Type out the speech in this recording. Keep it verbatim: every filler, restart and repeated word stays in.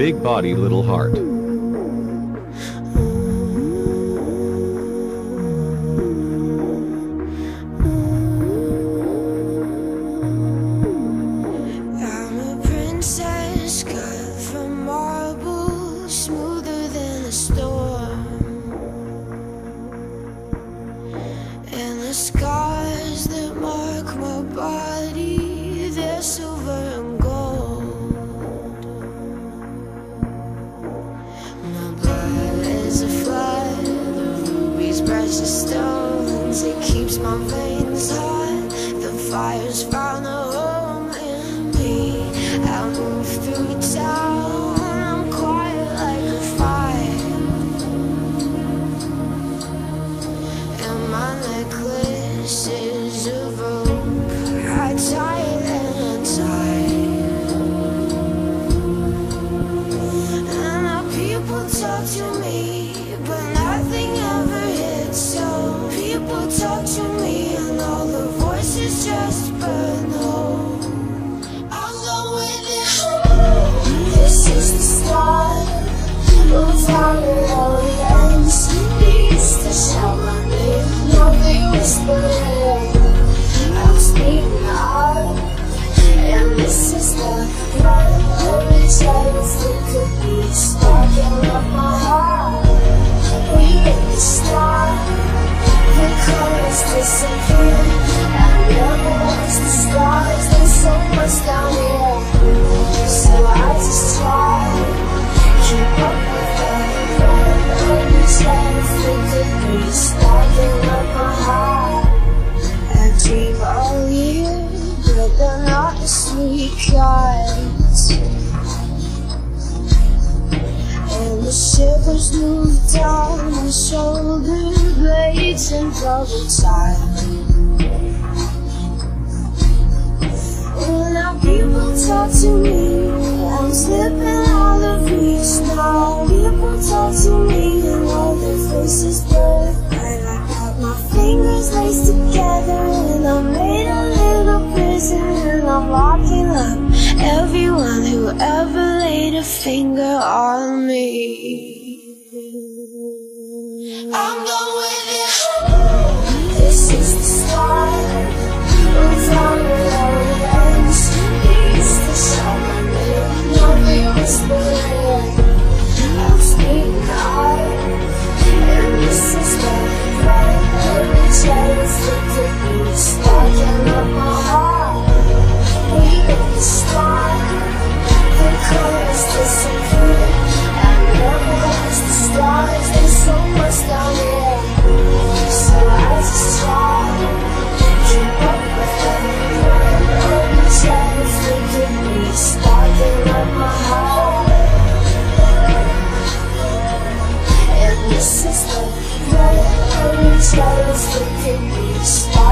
big body, little heart. I'm a princess cut from marble, smoother than a storm. And the scars that mark my body, they're silver and gold. My blood is a flood of rubies, precious stones. It keeps my veins hot. The fire's found a home in me. I move through town, I'm quiet like a fire. And my necklace is a rope, I tie it and untie. And now people talk to me, but nothing ever hits. So people talk to me, and all the voices just burn home. I'll go with it. This is the start of how it all ends. Needs to shout my name, now they whispering. I'm speaking out, and this is the blood of a child that could be sparking up my heart. We hit the start, the colors disappear, and never watch the stars. There's so much down here, so I just try keep up with the blood of a child that could be sparking up my heart. I dream all year, but they're not the sweet kinds. And the shivers move down my shoulder blades in double time. And now people talk to me, I'm slipping out of reach now. People talk to me and all their faces blur. I got my fingers laced together and I made a little prison, and I'm locking up everyone who ever laid a finger on me. I'm going with it. This is the start of how it all ends. Needs to shout my name, now they whispering. I'm speaking out, and this is the blood of a child that could be sparking up my heart. We hit the start, the colors disappear, and never watch the stars. There's so much down here, so I just try keep up with the blood of a child that could be sparking up my heart. And this is the blood of a child that could be sparking